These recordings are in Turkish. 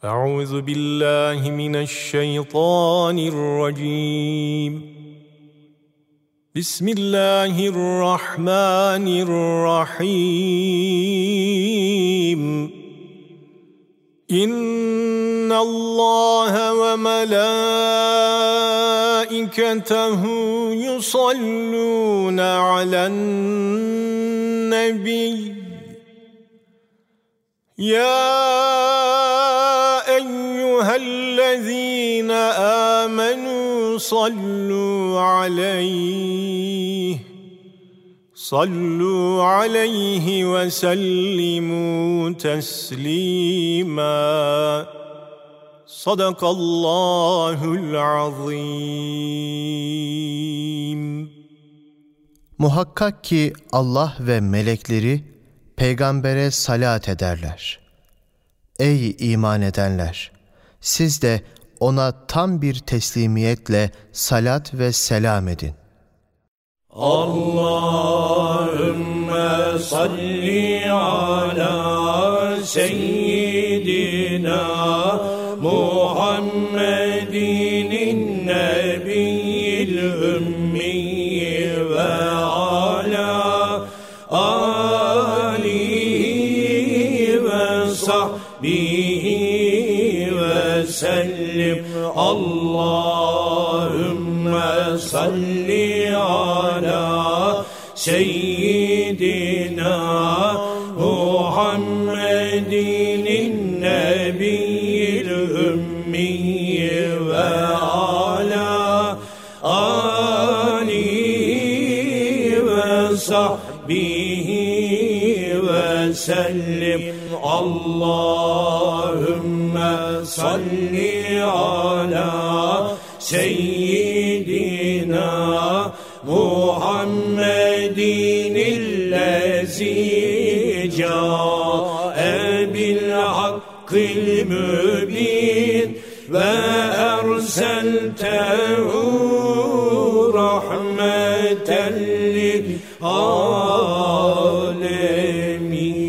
أعوذ بالله من الشيطان الرجيم بسم الله الرحمن الرحيم إن الله وملائكته يصلون على النبي يا أيها الذين آمنوا صلوا عليه وسلموا تسليما صدق الله العظيم. Muhakkak ki Allah ve melekleri peygambere salat ederler. Ey iman edenler! Siz de ona tam bir teslimiyetle salat ve selam edin. Allahümme salli ala seyyidina Muhammedin nebiyyil ümmi ve ala alihi ve sahbihi ve sellim. Allahümme salli ala seyyidina Muhammedin nebiyyil ümmi ve ala alihi ve sahbihi ve sellim. Allahümme salli ala seyyidina Muhammedin illezi câe bil hakkil mübin ve erseltehu rahmeten lil alemin.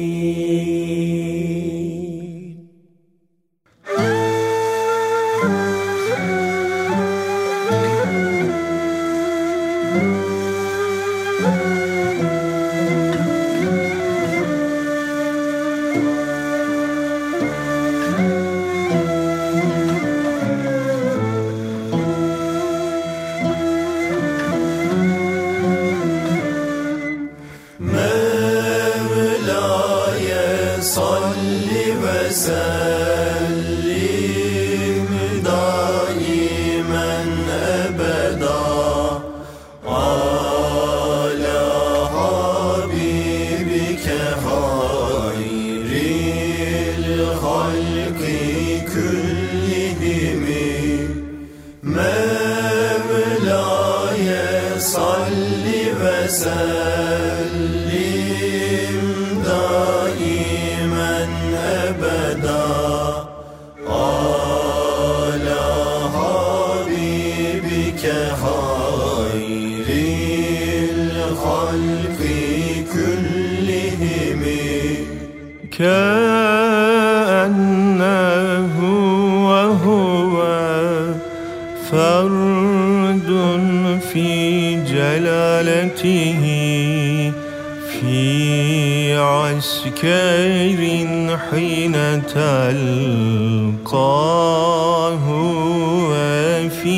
كأنه وهو فرد في جلالته في عسكر حين تلقاه وفي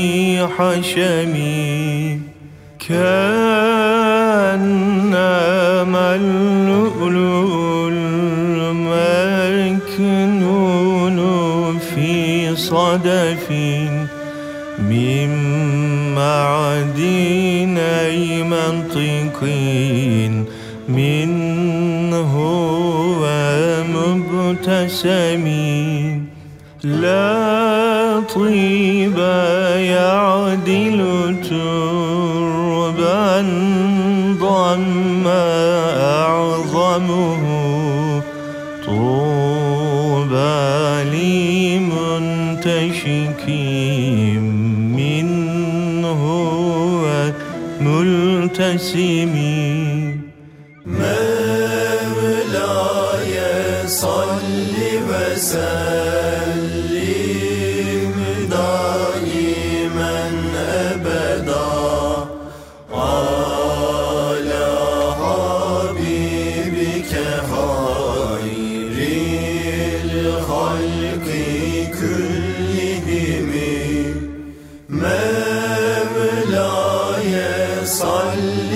حشمي كأنما اللؤلؤ المكنون في صدف من معدني منطق منه ومبتسم لا طيب يعدل تربا ضم أعظمه طوبى لمنتشك منه وملتسم. مولاي صل وسلم الخلق كلهم مولاي صل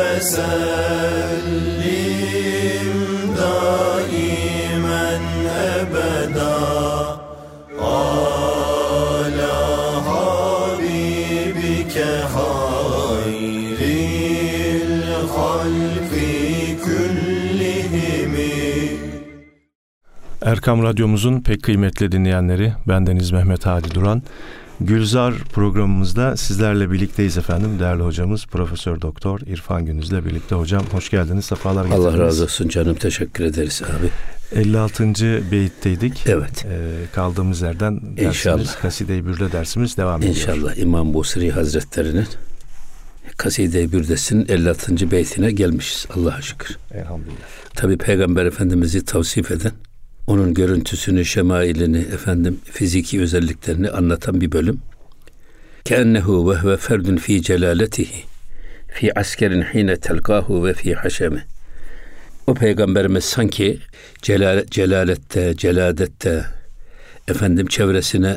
وسلم دائما أبدا على حبيبك خير الخلق كلهم. Erkam Radyomuzun pek kıymetli dinleyenleri, bendeniz Mehmet Hadi Duran. Gülzar programımızda sizlerle birlikteyiz efendim. Değerli hocamız Profesör Doktor İrfan Gündüz'le birlikte. Hocam hoş geldiniz, sefalar getirdiniz. Allah razı olsun canım, teşekkür ederiz abi. 56. beyitteydik. Evet. Kaldığımız yerden dersimiz, Kaside-i Bürde dersimiz devam ediyor. İnşallah İmam Busiri Hazretleri'nin Kaside-i Bürdesi'nin 56. beytine gelmişiz Allah'a şükür. Elhamdülillah. Tabii Peygamber Efendimiz'i tavsif eden, onun görüntüsünü, şemailini, fiziki özelliklerini anlatan bir bölüm. Keennehu ve huve ferdun fi celaletihi fi askerin hine telqahu ve fi haşemi. O Peygamberimiz sanki celalette, celadette, çevresine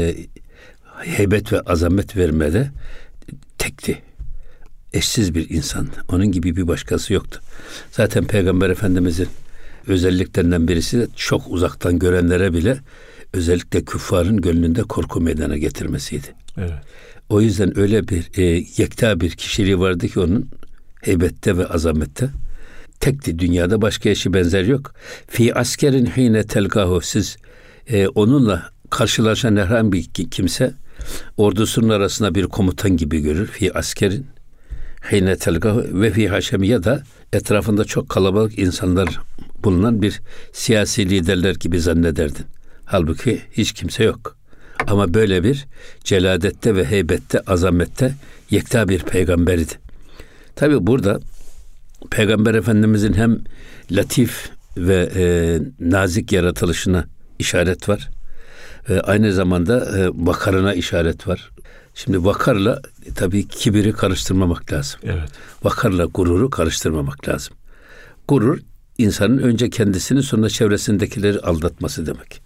heybet ve azamet vermede tekti. Eşsiz bir insan. Onun gibi bir başkası yoktu. Zaten Peygamber Efendimiz'in özelliklerinden birisi de çok uzaktan görenlere bile özellikle küffarın gönlünde korku meydana getirmesiydi. Evet. O yüzden öyle bir yekta bir kişiliği vardı ki onun heybette ve azamette. Tekti, dünyada başka eşi benzer yok. Fi askerin hine telgahu, siz onunla karşılaşan herhangi bir kimse ordusunun arasında bir komutan gibi görür. Fi askerin hine telgahu ve fi haşemi, ya da etrafında çok kalabalık insanlar bulunan bir siyasi liderler gibi zannederdin. Halbuki hiç kimse yok. Ama böyle bir celadette ve heybette, azamette yekta bir peygamberdi. Tabi burada Peygamber Efendimizin hem latif ve nazik yaratılışına işaret var. Aynı zamanda vakarına işaret var. Şimdi vakarla tabii kibiri karıştırmamak lazım. Evet. Vakarla gururu karıştırmamak lazım. Gurur, insanın önce kendisini sonra çevresindekileri aldatması demek.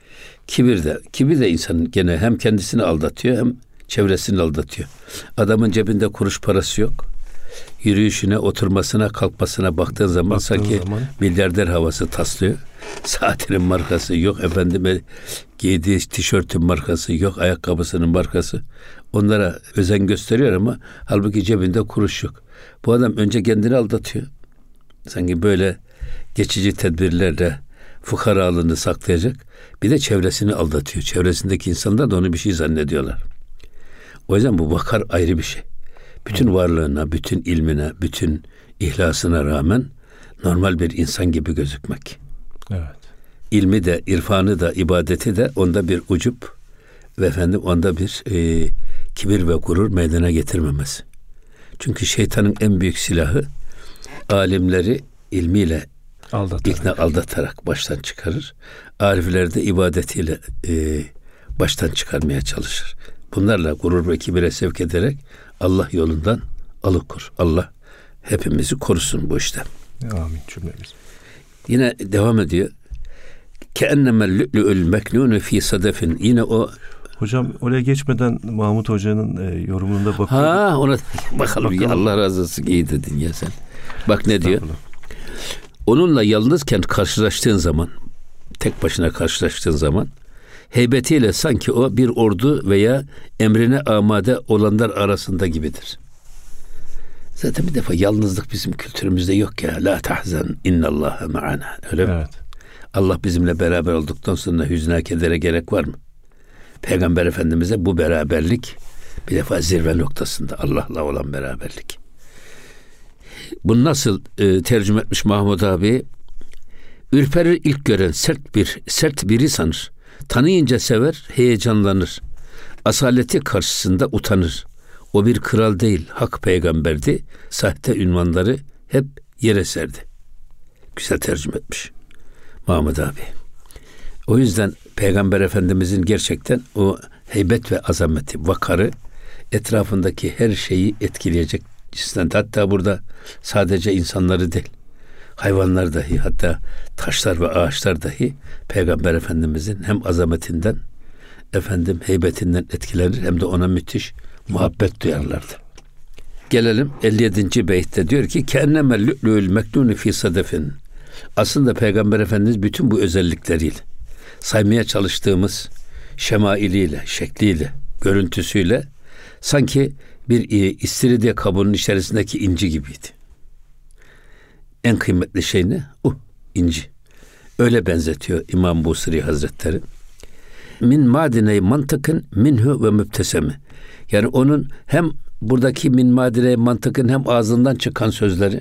Kibir de insanın gene hem kendisini aldatıyor hem çevresini aldatıyor. Adamın cebinde kuruş parası yok. Yürüyüşüne, oturmasına, kalkmasına baktığın zaman sanki milyarder havası taslıyor. Saatinin markası yok, giydiği tişörtün markası yok, ayakkabısının markası. Onlara özen gösteriyor ama halbuki cebinde kuruş yok. Bu adam önce kendini aldatıyor. Sanki böyle geçici tedbirlerle fukaralığını saklayacak. Bir de çevresini aldatıyor. Çevresindeki insanlar da onu bir şey zannediyorlar. O yüzden bu vakar ayrı bir şey. Bütün varlığına, bütün ilmine, bütün ihlasına rağmen normal bir insan gibi gözükmek. Evet. İlmi de, irfanı da, ibadeti de onda bir ucup ve onda bir kibir ve gurur meydana getirmemesi. Çünkü şeytanın en büyük silahı alimleri ilmiyle aldatarak baştan çıkarır. Arifleri de ibadetiyle baştan çıkarmaya çalışır. Bunlarla gurur ve kibire sevk ederek Allah yolundan alıkor. Allah hepimizi korusun bu işten. Amin cümlemiz. Yine devam ediyor. Keennemel lü'lü'ül meknûnü fî sadefin. Yine o. Hocam oraya geçmeden Mahmut Hoca'nın yorumunda bakıyorum. Ona bakalım. Allah razı olsun. İyi dedin ya sen. Bak ne diyor? Onunla yalnızken karşılaştığın zaman, tek başına karşılaştığın zaman heybetiyle sanki o bir ordu veya emrine amade olanlar arasında gibidir. Zaten bir defa yalnızlık bizim kültürümüzde yok ya. La tahzen innallâhe ma'ana. Öyle mi? Allah bizimle beraber olduktan sonra hüzne, kedere gerek var mı? Peygamber Efendimiz'e bu beraberlik bir defa zirve noktasında, Allah'la olan beraberlik. Bunu nasıl tercüme etmiş Mahmud abi? Ürperir ilk gören sert biri sanır. Tanıyınca sever, heyecanlanır. Asaleti karşısında utanır. O bir kral değil, hak peygamberdi. Sahte ünvanları hep yere serdi. Güzel tercüme etmiş Mahmud abi. O yüzden Peygamber Efendimizin gerçekten o heybet ve azameti, vakarı etrafındaki her şeyi etkileyecek cinsten. Hatta burada sadece insanları değil, hayvanlar dahi, hatta taşlar ve ağaçlar dahi Peygamber Efendimizin hem azametinden, heybetinden etkilenir, hem de ona müthiş muhabbet duyarlardı. Gelelim 57. beytte, diyor ki keenneme lü'lü'ül meknûnü fî sadefin. Aslında Peygamber Efendimiz bütün bu özellikleriyle, saymaya çalıştığımız şemailiyle, şekliyle, görüntüsüyle sanki bir istiridye kabuğunun içerisindeki inci gibiydi. En kıymetli şey ne? İnci. Öyle benzetiyor İmam Busiri Hazretleri. Min madine mantıkın minhu ve mübtesemi. Yani onun hem buradaki min madine mantıkın hem ağzından çıkan sözleri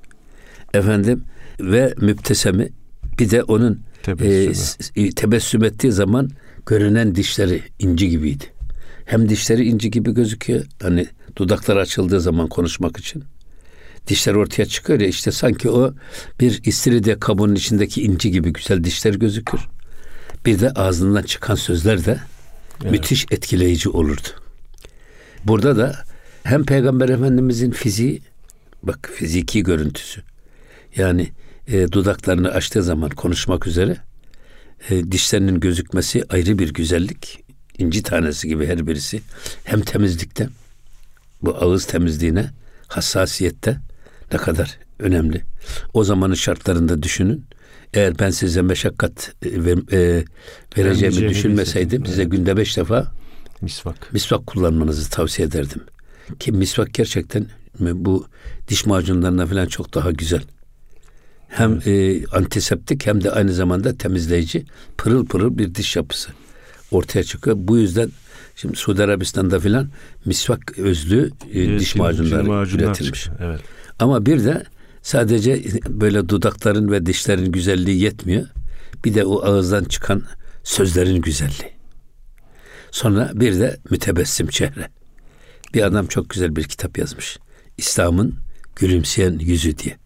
ve mübtesemi, bir de onun tebessüm ettiği zaman görünen dişleri inci gibiydi. Hem dişleri inci gibi gözüküyor. Hani dudaklar açıldığı zaman konuşmak için dişler ortaya çıkıyor ya, işte sanki o bir istiridye kabuğunun içindeki inci gibi güzel dişler gözükür. Bir de ağzından çıkan sözler de müthiş etkileyici olurdu. Burada da hem Peygamber Efendimizin fiziği, bak fiziki görüntüsü, yani dudaklarını açtığı zaman konuşmak üzere dişlerinin gözükmesi ayrı bir güzellik. İnci tanesi gibi her birisi. Hem temizlikte, bu ağız temizliğine, hassasiyette ne kadar önemli. O zamanın şartlarında düşünün. Eğer ben size meşakkat vereceğimi düşünmeseydim, size günde 5 defa misvak kullanmanızı tavsiye ederdim. Ki misvak gerçekten bu diş macunlarına falan çok daha güzel. Hem antiseptik hem de aynı zamanda temizleyici, pırıl pırıl bir diş yapısı ortaya çıkıyor. Bu yüzden şimdi Suudi Arabistan'da filan misvak özlü diş macunları üretilmiş. Evet. Ama bir de sadece böyle dudakların ve dişlerin güzelliği yetmiyor. Bir de o ağızdan çıkan sözlerin güzelliği. Sonra bir de mütebessim çehre. Bir adam çok güzel bir kitap yazmış. İslam'ın gülümseyen yüzü diye.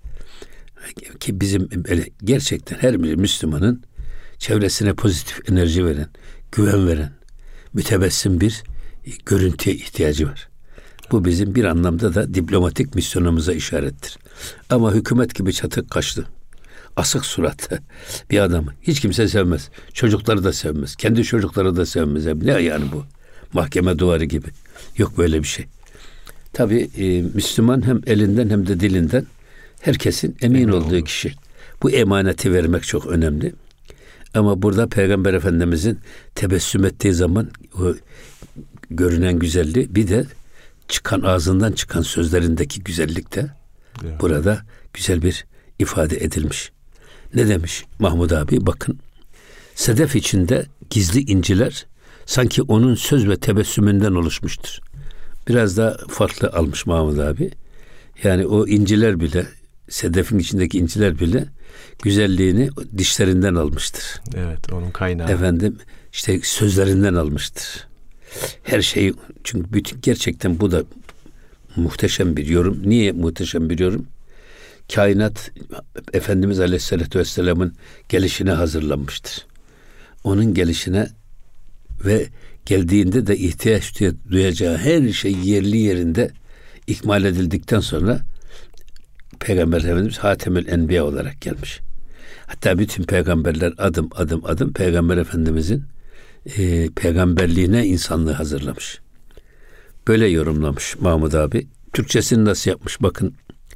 Ki bizim gerçekten her bir Müslümanın çevresine pozitif enerji veren, güven veren, mütebessim bir görüntüye ihtiyacı var. Bu bizim bir anlamda da diplomatik misyonumuza işarettir. Ama hükümet gibi çatık kaşlı, asık suratlı bir adamı hiç kimse sevmez. Çocukları da sevmez. Kendi çocukları da sevmez. Ne yani bu? Mahkeme duvarı gibi. Yok böyle bir şey. Tabii Müslüman hem elinden hem de dilinden herkesin emin olduğu kişi. Bu emaneti vermek çok önemli. Ama burada Peygamber Efendimizin tebessüm ettiği zaman o görünen güzelliği, bir de ağzından çıkan sözlerindeki güzellik de burada güzel bir ifade edilmiş. Ne demiş Mahmud abi? Bakın, sedef içinde gizli inciler sanki onun söz ve tebessümünden oluşmuştur. Biraz daha farklı almış Mahmud abi. Yani o inciler bile, sedefin içindeki inciler bile güzelliğini dişlerinden almıştır. Evet, onun kaynağı. İşte sözlerinden almıştır. Her şeyi, çünkü gerçekten bu da muhteşem bir yorum. Niye muhteşem bir yorum? Kainat Efendimiz Aleyhisselatü Vesselam'ın gelişine hazırlanmıştır. Onun gelişine ve geldiğinde de ihtiyaç duyacağı her şey yerli yerinde ikmal edildikten sonra Peygamber Efendimiz Hatemül Enbiya olarak gelmiş. Hatta bütün peygamberler adım adım Peygamber Efendimizin peygamberliğine insanlığı hazırlamış. Böyle yorumlamış Mahmud abi. Türkçesini nasıl yapmış bakın.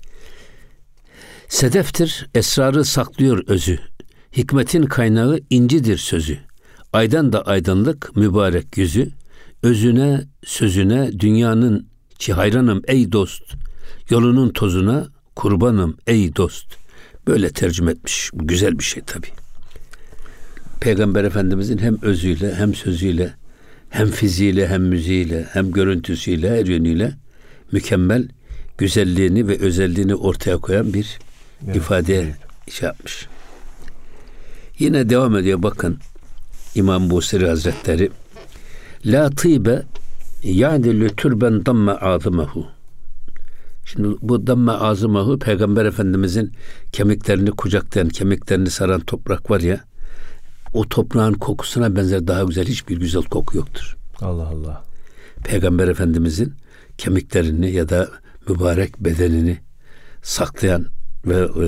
Sedeftir, esrarı saklıyor özü. Hikmetin kaynağı incidir sözü. Aydan da aydınlık mübarek yüzü. Özüne, sözüne dünyanın hayranım ey dost. Yolunun tozuna kurbanım ey dost. Böyle tercüme etmiş. Bu güzel bir şey tabii. Peygamber Efendimizin hem özüyle, hem sözüyle, hem fiziğiyle, hem müziğiyle, hem görüntüsüyle, her yönüyle mükemmel güzelliğini ve özelliğini ortaya koyan bir ifade şey yapmış. Yine devam ediyor bakın İmam Busiri Hazretleri. La tîbe ya'dilü türben damme azımehu. Şimdi bu damme azımehu, Peygamber Efendimizin kemiklerini kucaklayan, kemiklerini saran toprak var ya, o toprağın kokusuna benzer daha güzel hiçbir güzel koku yoktur. Allah Allah. Peygamber Efendimizin kemiklerini ya da mübarek bedenini saklayan ve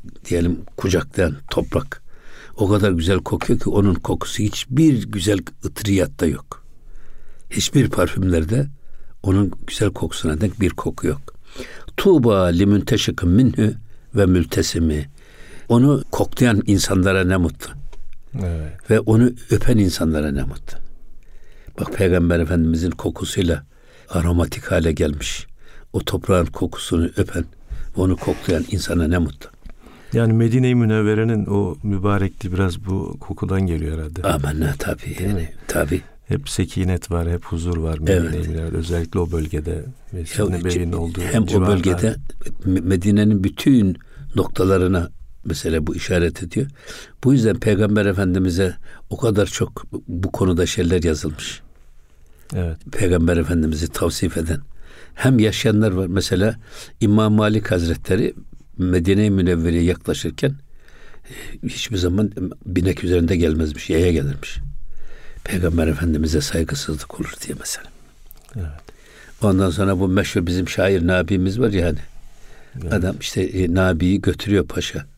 diyelim kucaklayan toprak o kadar güzel kokuyor ki onun kokusu hiçbir güzel ıtriyatta yok. Hiçbir parfümlerde onun güzel kokusuna denk bir koku yok. Tuğba limünteşikim minhü ve mültesimi. Onu koklayan insanlara ne mutlu. Evet. Ve onu öpen insanlara ne mutlu. Bak Peygamber Efendimizin kokusuyla aromatik hale gelmiş. O toprağın kokusunu öpen ve onu koklayan insana ne mutlu. Yani Medine-i Münevvere'nin o mübarekliği biraz bu kokudan geliyor herhalde. Amenna tabii yani. Tabii. Hep sekinet var, hep huzur var Medine-i Evet. Münevvere'de. Özellikle o bölgede. Bebeğin olduğu hem civarlar. o bölgede Medine'nin bütün noktalarına mesela bu işaret ediyor. Bu yüzden Peygamber Efendimiz'e o kadar çok bu konuda şeyler yazılmış. Evet. Peygamber Efendimiz'i tavsif eden. Hem yaşayanlar var. Mesela İmam Malik Hazretleri Medine-i Münevvere'ye yaklaşırken hiçbir zaman binek üzerinde gelmezmiş. Yaya gelirmiş. Peygamber Efendimiz'e saygısızlık olur diye mesela. Evet. Ondan sonra bu meşhur bizim şair Nabi'miz var ya hani. Evet. Adam işte Nabi'yi götürüyor paşa.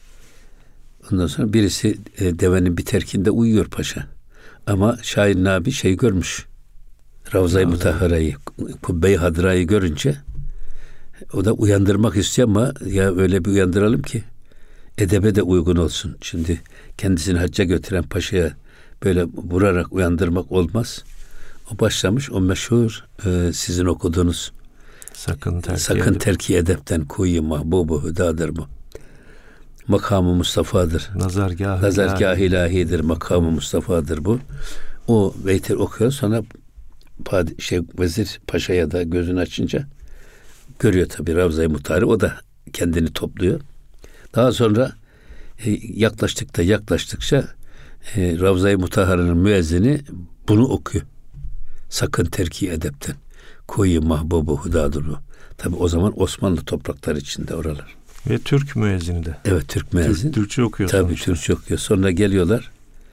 Ondan sonra birisi devenin bir terkinde uyuyor paşa. Ama şair Nabi görmüş. Ravza-i Mutahhara'yı, Kubbe-i Hadra'yı görünce o da uyandırmak istiyor ama ya öyle bir uyandıralım ki edebe de uygun olsun. Şimdi kendisini hacca götüren paşaya böyle vurarak uyandırmak olmaz. O başlamış o meşhur sizin okuduğunuz sakın terki edepten kuyu mahbubu hüdadır mı? Makamı Mustafa'dır. Nazargâh ilahidir. Makamı Mustafa'dır bu. O beyti okuyor. Sonra vezir paşaya da gözünü açınca görüyor tabii Ravza-i Mutahhara. O da kendini topluyor. Daha sonra yaklaştıkça Ravza-i Mutahhara'nın müezzini bunu okuyor. Sakın terki edepten kuyu mahbubu hudadır bu. Tabii o zaman Osmanlı toprakları içinde oralar. Ve Türk müezzini de. Evet, Türk müezzin. Türkçe okuyor. Tabii sonuçta. Türkçe okuyor. Sonra geliyorlar.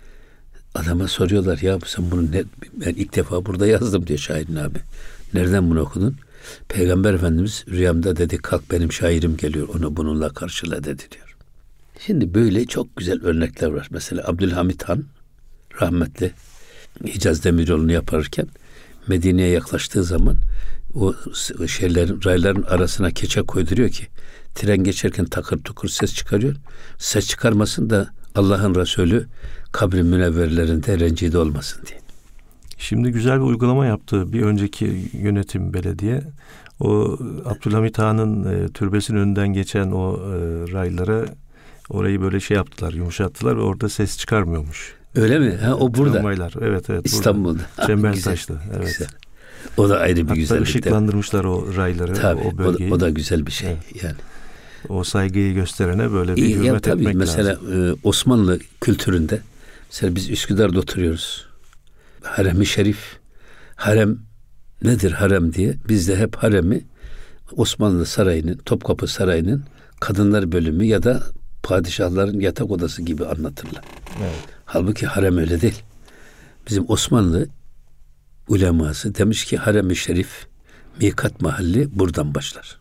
Adama soruyorlar ya sen bunu ben ilk defa burada yazdım diyor şairin abi. Nereden bunu okudun? Peygamber Efendimiz rüyamda dedi kalk benim şairim geliyor onu bununla karşıla dedi diyor. Şimdi böyle çok güzel örnekler var. Mesela Abdülhamit Han rahmetli Hicaz Demiryolu'nu yaparken Medine'ye yaklaştığı zaman o rayların arasına keçe koyduruyor ki tren geçerken takır tukur ses çıkarıyor. Ses çıkarmasın da Allah'ın Resulü kabri münevverlerinde rencide olmasın diye. Şimdi güzel bir uygulama yaptı bir önceki yönetim belediye. O Abdülhamit Han'ın türbesinin önünden geçen o raylara orayı böyle yaptılar, yumuşattılar ve orada ses çıkarmıyormuş. Öyle mi? Ha, o burada. Tramvaylar. Evet. İstanbul'da. Çembertaş'ta. Evet. Güzel. O da ayrı bir hatta güzellik. Hatta ışıklandırmışlar o rayları, tabii, o bölgeyi. O da güzel bir şey. Evet. Yani. O saygıyı gösterene böyle bir hürmet tabii, etmek mesela, lazım. Mesela Osmanlı kültüründe mesela biz Üsküdar'da oturuyoruz. Harem-i Şerif. Harem nedir harem diye. Biz de hep haremi Osmanlı Sarayı'nın, Topkapı Sarayı'nın kadınlar bölümü ya da padişahların yatak odası gibi anlatırlar. Evet. Halbuki harem öyle değil. Bizim Osmanlı uleması demiş ki harem-i şerif mikat mahalli buradan başlar.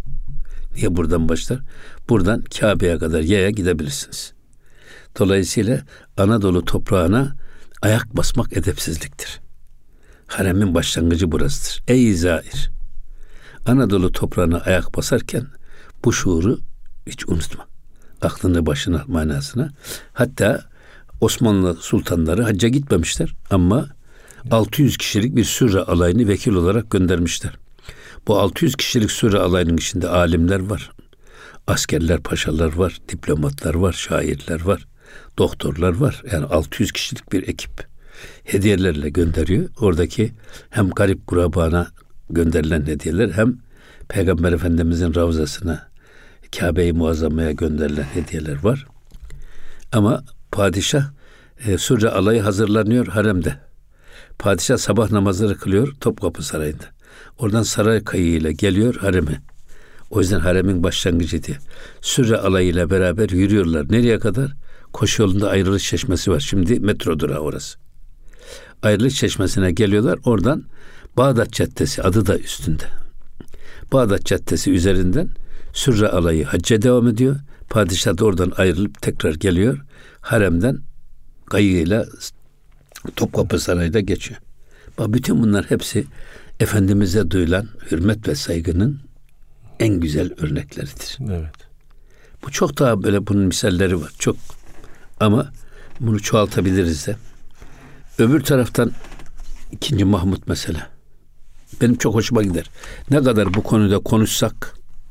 Niye buradan başlar? Buradan Kabe'ye kadar yaya gidebilirsiniz. Dolayısıyla Anadolu toprağına ayak basmak edepsizliktir. Haremin başlangıcı burasıdır. Ey zair! Anadolu toprağına ayak basarken bu şuuru hiç unutma. Aklını başına manasına. Hatta Osmanlı sultanları hacca gitmemişler ama 600 kişilik bir sürre alayını vekil olarak göndermişler. Bu 600 kişilik sürre alayının içinde alimler var. Askerler, paşalar var, diplomatlar var, şairler var, doktorlar var. Yani 600 kişilik bir ekip hediyelerle gönderiyor. Oradaki hem garip kurabana gönderilen hediyeler hem Peygamber Efendimizin Ravzasına, Kabe-i Muazzama'ya gönderilen hediyeler var. Ama padişah sürre alayı hazırlanıyor haremde. Padişah sabah namazları kılıyor Topkapı Sarayı'nda. Oradan saray kayığıyla geliyor hareme. O yüzden haremin başlangıcı diye. Sürre alayıyla beraber yürüyorlar. Nereye kadar? Koşu yolunda Ayrılış Çeşmesi var. Şimdi metro durağı orası. Ayrılış Çeşmesi'ne geliyorlar. Oradan Bağdat Caddesi adı da üstünde. Bağdat Caddesi üzerinden sürre alayı hacca devam ediyor. Padişah da oradan ayrılıp tekrar geliyor. Haremden kayığıyla Topkapı Sarayı'da geçiyor. Bak, bütün bunlar hepsi Efendimiz'e duyulan hürmet ve saygının en güzel örnekleridir. Evet. Bu çok daha böyle, bunun misalleri var çok. Ama bunu çoğaltabiliriz de. Öbür taraftan 2. Mahmut mesela. Benim çok hoşuma gider. Ne kadar bu konuda konuşsak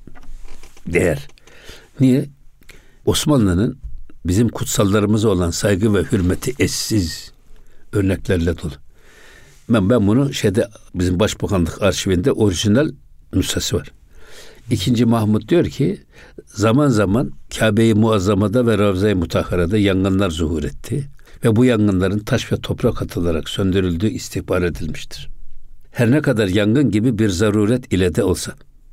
değer. Niye? Osmanlı'nın bizim kutsallarımıza olan saygı ve hürmeti eşsiz örneklerle dolu. Ben bunu bizim Başbakanlık arşivinde orijinal nüshası var. 2. Mahmut diyor ki, zaman zaman Kabe-i Muazzama'da ve Ravza-i Mutahhara'da yangınlar zuhur etti ve bu yangınların taş ve toprak atılarak söndürüldüğü istihbar edilmiştir. Her ne kadar yangın gibi bir zaruret ile de olsa,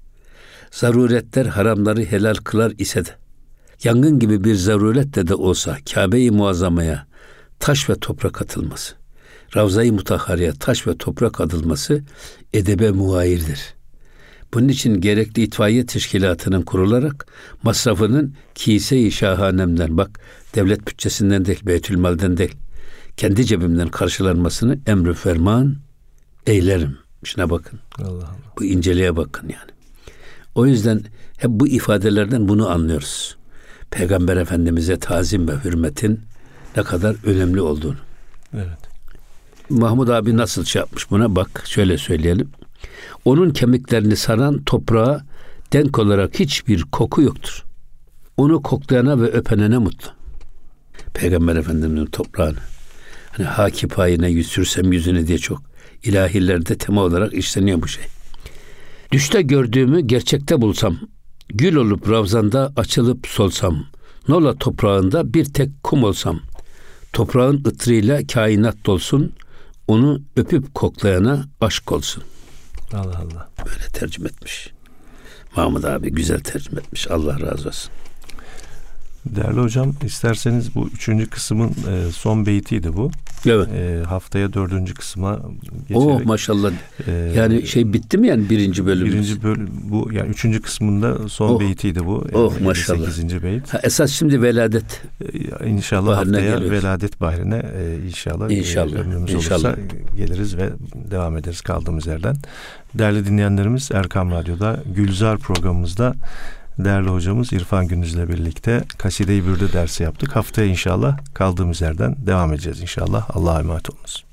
zaruretler haramları helal kılar ise de, yangın gibi bir zaruretle de olsa Kabe-i Muazzama'ya taş ve toprak atılması, Ravza-i Mutahhara'ya taş ve toprak atılması edebe muayirdir. Bunun için gerekli itfaiye teşkilatının kurularak masrafının kise-i şahanemden, bak devlet bütçesinden değil, Beytülmal'den değil, kendi cebimden karşılanmasını emri ferman eylerim. Şuna bakın. Allah Allah. Bu inceliğe bakın yani. O yüzden hep bu ifadelerden bunu anlıyoruz. Peygamber Efendimiz'e tazim ve hürmetin ne kadar önemli olduğunu. Evet. Mahmud abi nasıl yapmış buna? Bak şöyle söyleyelim. Onun kemiklerini saran toprağa denk olarak hiçbir koku yoktur. Onu koklayana ve öpenene mutlu. Peygamber Efendimiz'in toprağını. Hani haki payine yüz sürsem yüzüne diye çok ilahilerde tema olarak işleniyor bu şey. Düşte gördüğümü gerçekte bulsam, gül olup ravzanda açılıp solsam, nola toprağında bir tek kum olsam, toprağın ıtrıyla kainat dolsun, onu öpüp koklayana aşk olsun. Allah Allah. Böyle tercüme etmiş. Mahmud abi güzel tercüme etmiş. Allah razı olsun. Değerli hocam, isterseniz bu 3. kısmın son beytiydi bu. Evet. Haftaya 4. kısma geçerek. Oh maşallah. Yani bitti mi yani 1. bölüm? 1. bölüm bu, yani 3. kısmında son beytiydi bu. Oh maşallah. 8. beyt. Esas şimdi veladet. İnşallah haftaya geliyoruz. Veladet bahrine inşallah ömrümüz olursa geliriz ve devam ederiz kaldığımız yerden. Değerli dinleyenlerimiz, Erkam Radyo'da Gülzar programımızda değerli hocamız İrfan Gündüz'le birlikte Kaside-i Bürde dersi yaptık. Haftaya inşallah kaldığımız yerden devam edeceğiz inşallah. Allah'a emanet olunuz.